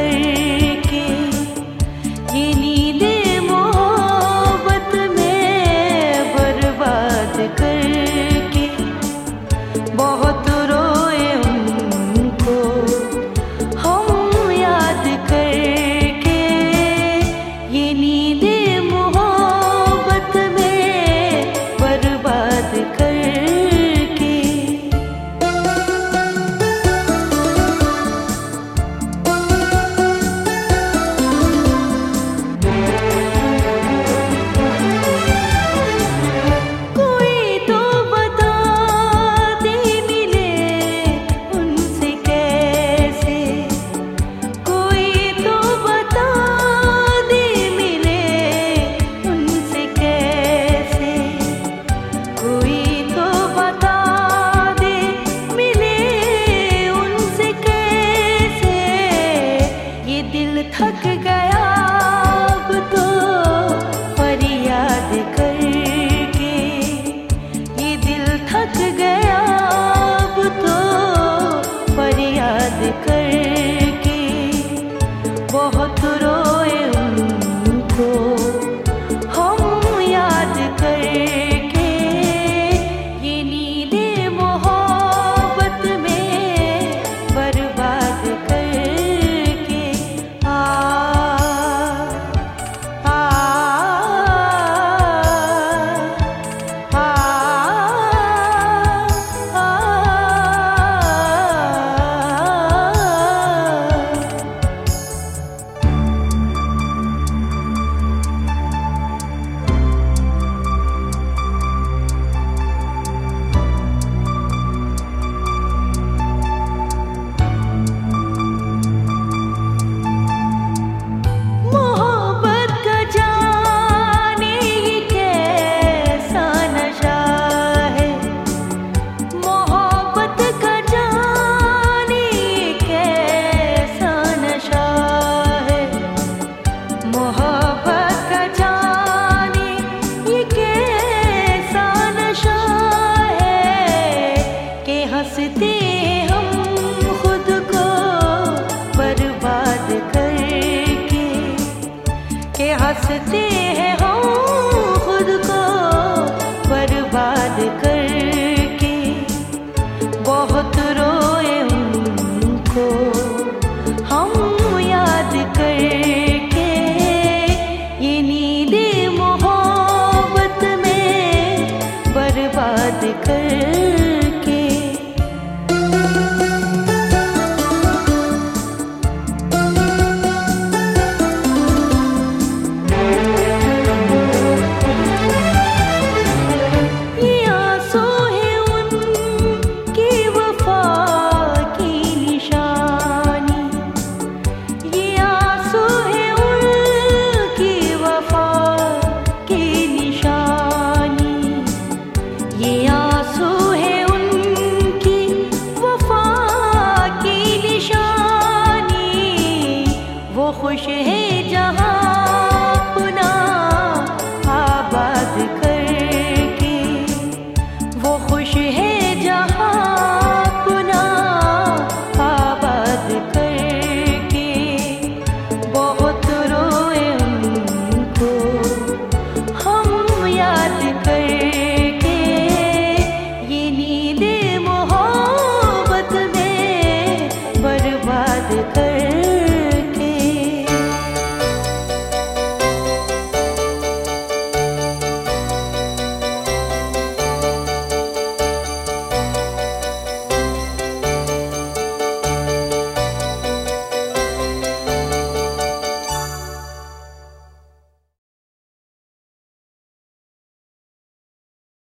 करके, ये नींदे मोहब्बत में बर्बाद करके। बहुत रोए उनको हम याद करके, ये नींदे मोहब्बत में बर्बाद करके। थक गया अब तो फरियाद करके, ये दिल थक गया अब तो फरियाद करके। बहुत रोए उनको हम याद करके, ये नींदे मोहब्बत में बर्बाद करके। हंसते हम खुद को बर्बाद करके, के हंसते हैं हम खुद को बर्बाद करके। बहुत रोए उनको हम याद करके, ये नींदे मोहब्बत में बर्बाद करके। खुश है जहां